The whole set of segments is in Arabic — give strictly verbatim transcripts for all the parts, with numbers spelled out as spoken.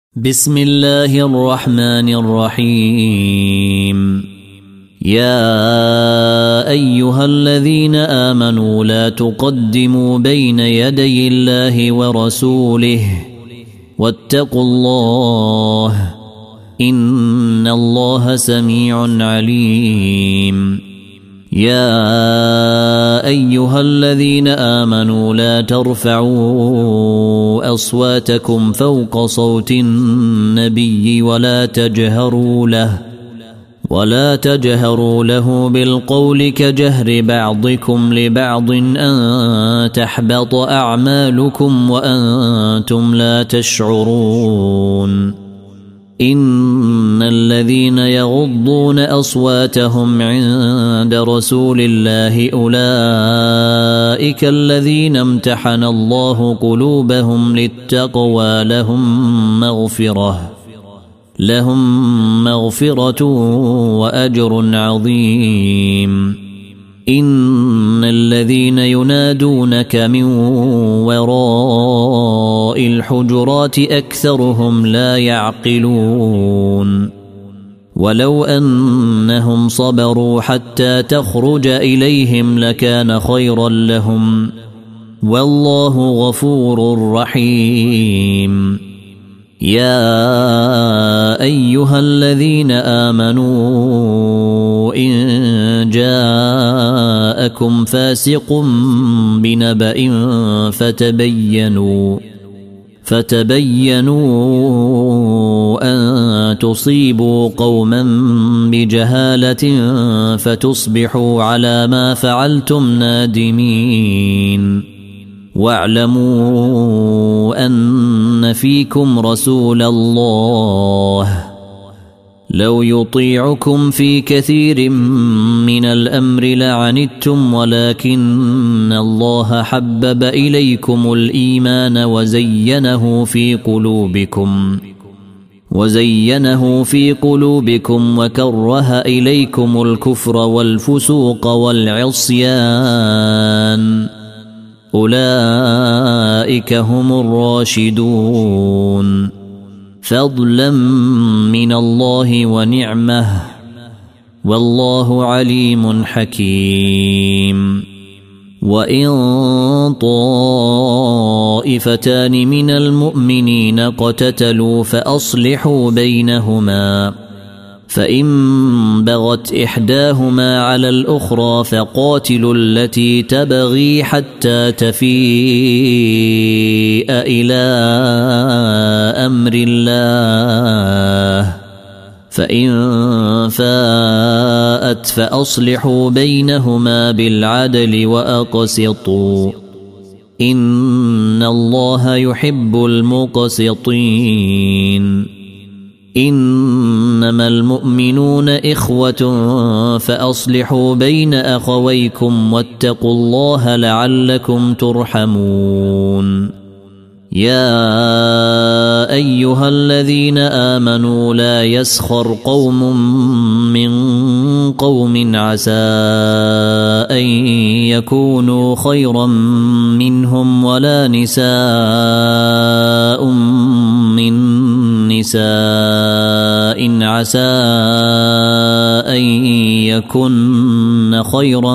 بسم الله الرحمن الرحيم. يا أيها الذين آمنوا لا تقدموا بين يدي الله ورسوله واتقوا الله إن الله سميع عليم. يا أيها الذين آمنوا لا ترفعوا أصواتكم فوق صوت النبي ولا تجهروا له ولا تجهروا له بالقول كجهر بعضكم لبعض أن تحبط أعمالكم وأنتم لا تشعرون. إن الذين يغضون أصواتهم عند رسول الله أولئك الذين امتحن الله قلوبهم للتقوى لهم مغفرة لهم مغفرة وأجر عظيم. إن الذين ينادونك من وراء الحجرات أكثرهم لا يعقلون. ولو أنهم صبروا حتى تخرج إليهم لكان خيرا لهم والله غفور رحيم. يا أيها الذين آمنوا إن جاءكم فاسق بنبأ فتبينوا فتبينوا أن تصيبوا قوما بجهالة فتصبحوا على ما فعلتم نادمين. واعلموا أن فيكم رسول الله لو يطيعكم في كثير من الأمر لعنتم ولكن الله حبب إليكم الإيمان وزينه في قلوبكم وزينه في قلوبكم وكره إليكم الكفر والفسوق والعصيان أولئك هم الراشدون فضلا من الله ونعمه والله عليم حكيم. وإن طائفتان من المؤمنين اقتتلوا فأصلحوا بينهما فإن بغت إحداهما على الأخرى فقاتلوا التي تبغي حتى تفيء إلى أمر الله فإن فاءت فأصلحوا بينهما بالعدل وأقسطوا إن الله يحب المقسطين. إنما المؤمنون إخوة فأصلحوا بين أخويكم واتقوا الله لعلكم ترحمون. يا أيها الذين آمنوا لا يسخر قوم من قوم عسى أن يكونوا خيرا منهم ولا نساء من نساء عسى أن يكن خيرا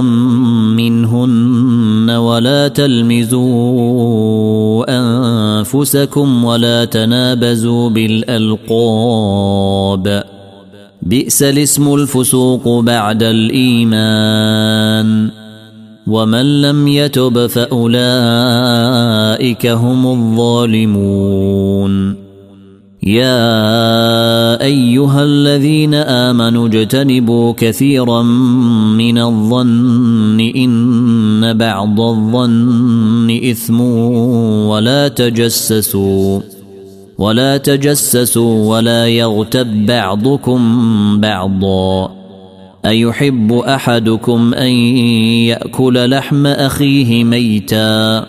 منهن ولا تلمزوا أنفسكم ولا تنابزوا بالألقاب بئس الاسم الفسوق بعد الإيمان ومن لم يتب فأولئك هم الظالمون. يا أيها الذين آمنوا اجتنبوا كثيرا من الظن إن بعض الظن إثم ولا تجسسوا ولا تجسسوا ولا يغتب بعضكم بعضا أيحب أحدكم أن يأكل لحم أخيه ميتا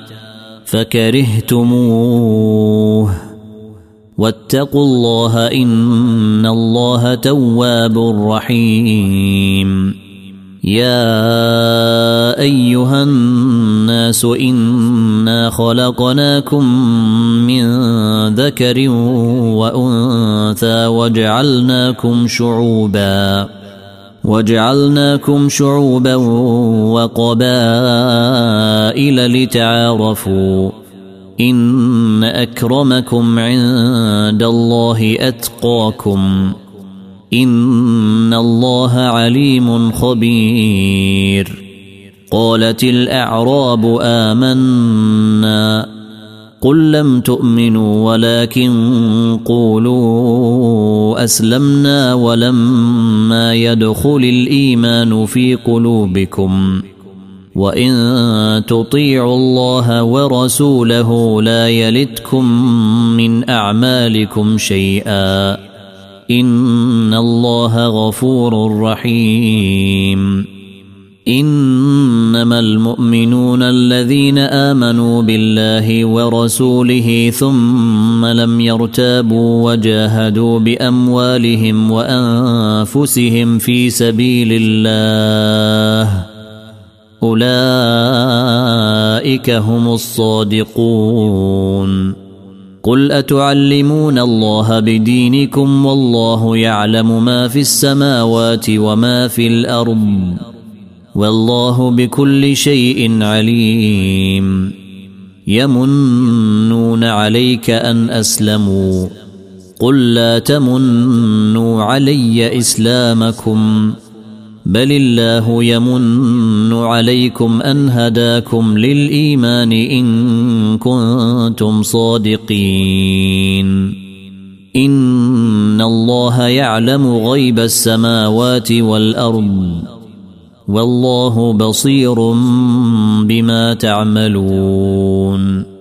فكرهتموه واتقوا الله إن الله تواب رحيم. يا أيها الناس إنا خلقناكم من ذكر وأنثى وجعلناكم شعوبا وجعلناكم شعوبا وقبائل لتعارفوا إن أكرمكم عند الله أتقاكم إن الله عليم خبير. قالت الأعراب آمنا قل لم تؤمنوا ولكن قولوا أسلمنا ولما يدخل الإيمان في قلوبكم وإن تطيعوا الله ورسوله لا يلتكم من أعمالكم شيئا إن الله غفور رحيم. إنما المؤمنون الذين آمنوا بالله ورسوله ثم لم يرتابوا وجاهدوا بأموالهم وأنفسهم في سبيل الله أولئك هم الصادقون. قل أتعلمون الله بدينكم والله يعلم ما في السماوات وما في الأرض والله بكل شيء عليم. يمنون عليك أن أسلموا قل لا تمنوا علي إسلامكم بل الله يمن عليكم أن هداكم للإيمان إن كنتم صادقين. إن الله يعلم غيب السماوات والأرض والله بصير بما تعملون.